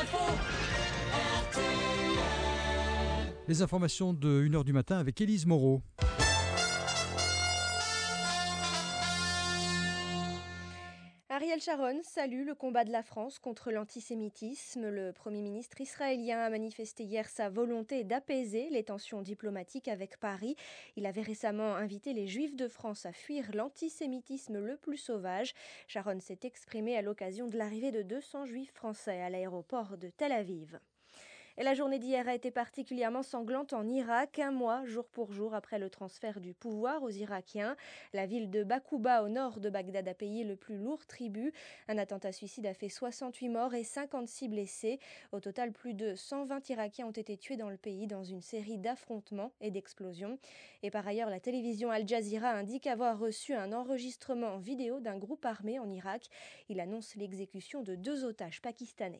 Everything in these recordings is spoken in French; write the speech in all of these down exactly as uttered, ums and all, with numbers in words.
infos R T L. Les informations de une heure du matin avec Élise Moreau. Ariel Sharon salue le combat de la France contre l'antisémitisme. Le Premier ministre israélien a manifesté hier sa volonté d'apaiser les tensions diplomatiques avec Paris. Il avait récemment invité les Juifs de France à fuir l'antisémitisme le plus sauvage. Sharon s'est exprimé à l'occasion de l'arrivée de deux cents Juifs français à l'aéroport de Tel Aviv. Et la journée d'hier a été particulièrement sanglante en Irak, un mois jour pour jour après le transfert du pouvoir aux Irakiens. La ville de Bakouba au nord de Bagdad a payé le plus lourd tribut. Un attentat suicide a fait soixante-huit morts et cinquante-six blessés. Au total, plus de cent vingt Irakiens ont été tués dans le pays dans une série d'affrontements et d'explosions. Et par ailleurs, la télévision Al Jazeera indique avoir reçu un enregistrement vidéo d'un groupe armé en Irak. Il annonce l'exécution de deux otages pakistanais.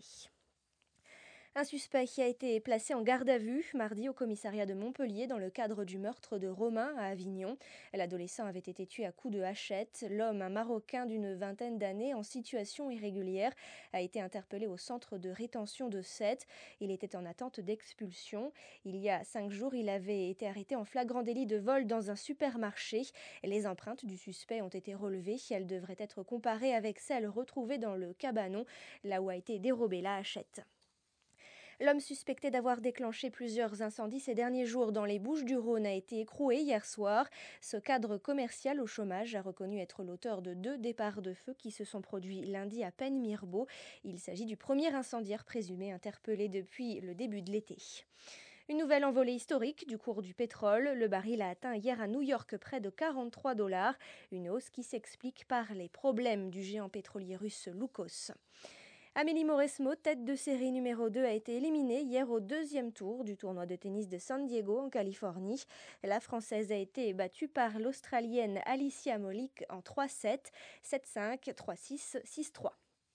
Un suspect qui a été placé en garde à vue mardi au commissariat de Montpellier dans le cadre du meurtre de Romain à Avignon. L'adolescent avait été tué à coups de hachette. L'homme, un Marocain d'une vingtaine d'années en situation irrégulière, a été interpellé au centre de rétention de Sète. Il était en attente d'expulsion. Il y a cinq jours, il avait été arrêté en flagrant délit de vol dans un supermarché. Les empreintes du suspect ont été relevées. Elles devraient être comparées avec celles retrouvées dans le cabanon, là où a été dérobée la hachette. L'homme suspecté d'avoir déclenché plusieurs incendies ces derniers jours dans les Bouches-du-Rhône a été écroué hier soir. Ce cadre commercial au chômage a reconnu être l'auteur de deux départs de feu qui se sont produits lundi à Pennes-Mirbeau. Il s'agit du premier incendiaire présumé interpellé depuis le début de l'été. Une nouvelle envolée historique du cours du pétrole. Le baril a atteint hier à New York près de quarante-trois dollars, une hausse qui s'explique par les problèmes du géant pétrolier russe Loukos. Amélie Mauresmo, tête de série numéro deux, a été éliminée hier au deuxième tour du tournoi de tennis de San Diego en Californie. La Française a été battue par l'Australienne Alicia Molik en trois sept, sept cinq, trois six, six trois.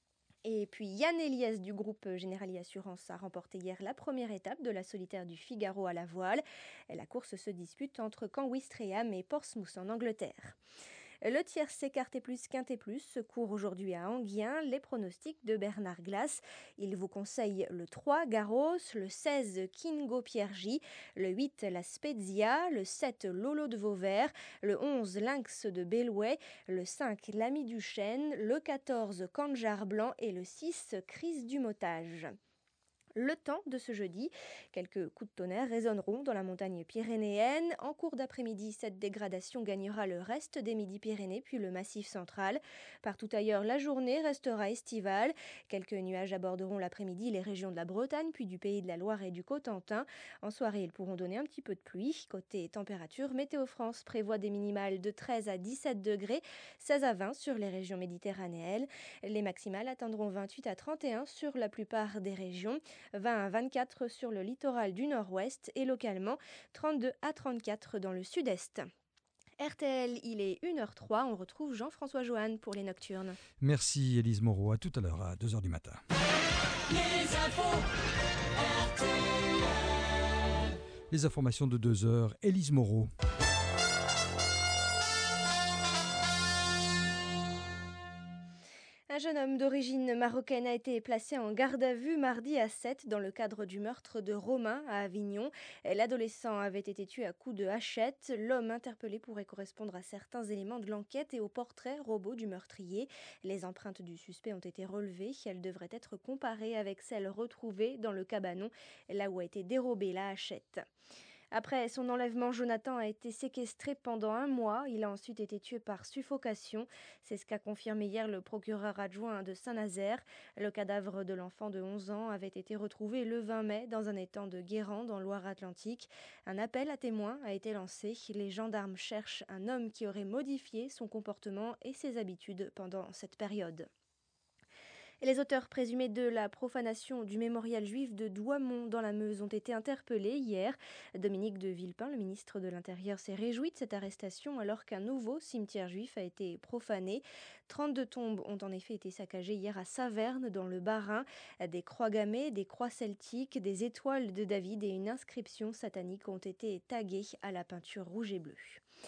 Et puis Yann Eliès du groupe Generali Assurance a remporté hier la première étape de la solitaire du Figaro à la voile. La course se dispute entre Canwistreham et Portsmouth en Angleterre. Le tiercé Quintet Plus Quintet Plus se court aujourd'hui à Enghien. Les pronostics de Bernard Glass. Il vous conseille le trois Garros, le seize Kingo Pierre J, le huit La Spezia, le sept Lolo de Vauvert, le onze Lynx de Bellouet, le cinq L'Ami du Chêne, le quatorze Canjar Blanc et le six Crise du Motage. Le temps de ce jeudi, quelques coups de tonnerre résonneront dans la montagne pyrénéenne. En cours d'après-midi, cette dégradation gagnera le reste des Midi-Pyrénées puis le Massif central. Partout ailleurs, la journée restera estivale. Quelques nuages aborderont l'après-midi les régions de la Bretagne puis du Pays de la Loire et du Cotentin. En soirée, ils pourront donner un petit peu de pluie. Côté température, Météo France prévoit des minimales de treize à dix-sept degrés, seize à vingt sur les régions méditerranéennes. Les maximales atteindront vingt-huit à trente et un sur la plupart des régions. vingt à vingt-quatre sur le littoral du nord-ouest et localement trente-deux à trente-quatre dans le sud-est. R T L, il est une heure trois, on retrouve Jean-François Joanne pour les Nocturnes. Merci Élise Moreau, à tout à l'heure à deux heures du matin. Les infos R T L. Les informations de deux heures, Élise Moreau. Un jeune homme d'origine marocaine a été placé en garde à vue mardi à Sète dans le cadre du meurtre de Romain à Avignon. L'adolescent avait été tué à coups de hachette. L'homme interpellé pourrait correspondre à certains éléments de l'enquête et au portrait robot du meurtrier. Les empreintes du suspect ont été relevées. Elles devraient être comparées avec celles retrouvées dans le cabanon, là où a été dérobée la hachette. Après son enlèvement, Jonathan a été séquestré pendant un mois. Il a ensuite été tué par suffocation. C'est ce qu'a confirmé hier le procureur adjoint de Saint-Nazaire. Le cadavre de l'enfant de onze ans avait été retrouvé le vingt mai dans un étang de Guérande en Loire-Atlantique. Un appel à témoins a été lancé. Les gendarmes cherchent un homme qui aurait modifié son comportement et ses habitudes pendant cette période. Et les auteurs présumés de la profanation du mémorial juif de Douaumont dans la Meuse ont été interpellés hier. Dominique de Villepin, le ministre de l'Intérieur, s'est réjoui de cette arrestation alors qu'un nouveau cimetière juif a été profané. trente-deux tombes ont en effet été saccagées hier à Saverne, dans le Bas-Rhin. Des croix gammées, des croix celtiques, des étoiles de David et une inscription satanique ont été taguées à la peinture rouge et bleue.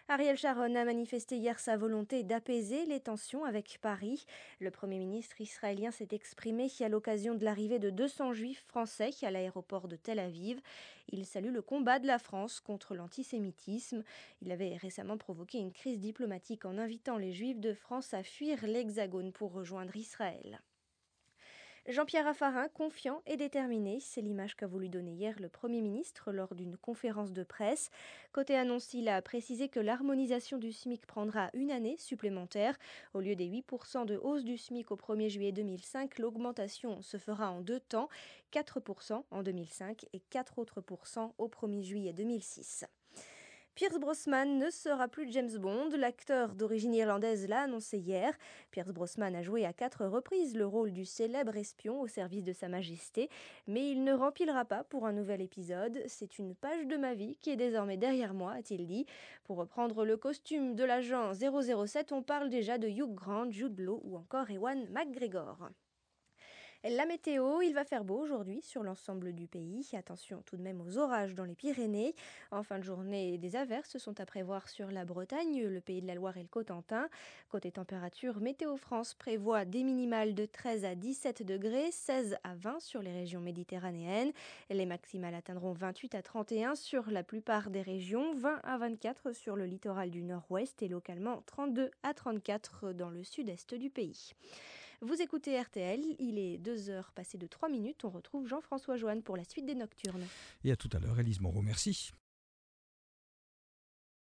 Ariel Sharon a manifesté hier sa volonté d'apaiser les tensions avec Paris. Le Premier ministre israélien s'est exprimé à l'occasion de l'arrivée de deux cents juifs français à l'aéroport de Tel Aviv. Il salue le combat de la France contre l'antisémitisme. Il avait récemment provoqué une crise diplomatique en invitant les juifs de France à fuir l'Hexagone pour rejoindre Israël. Jean-Pierre Raffarin, confiant et déterminé, c'est l'image qu'a voulu donner hier le Premier ministre lors d'une conférence de presse. Côté annonce, il a précisé que l'harmonisation du SMIC prendra une année supplémentaire. Au lieu des huit pour cent de hausse du SMIC au premier juillet deux mille cinq, l'augmentation se fera en deux temps, quatre pour cent en deux mille cinq et quatre autres pourcents au premier juillet deux mille six. Pierce Brosnan ne sera plus James Bond. L'acteur d'origine irlandaise l'a annoncé hier. Pierce Brosnan a joué à quatre reprises le rôle du célèbre espion au service de Sa Majesté, mais il ne remplira pas pour un nouvel épisode. C'est une page de ma vie qui est désormais derrière moi, a-t-il dit. Pour reprendre le costume de l'agent zéro zéro sept, on parle déjà de Hugh Grant, Jude Law ou encore Ewan McGregor. La météo, il va faire beau aujourd'hui sur l'ensemble du pays. Attention tout de même aux orages dans les Pyrénées. En fin de journée, des averses sont à prévoir sur la Bretagne, le Pays de la Loire et le Cotentin. Côté température, Météo France prévoit des minimales de treize à dix-sept degrés, seize à vingt sur les régions méditerranéennes. Les maximales atteindront vingt-huit à trente et un sur la plupart des régions, vingt à vingt-quatre sur le littoral du nord-ouest et localement trente-deux à trente-quatre dans le sud-est du pays. Vous écoutez R T L, il est deux heures passées de trois minutes. On retrouve Jean-François Joanne pour la suite des Nocturnes. Et à tout à l'heure, Élise Moreau, merci.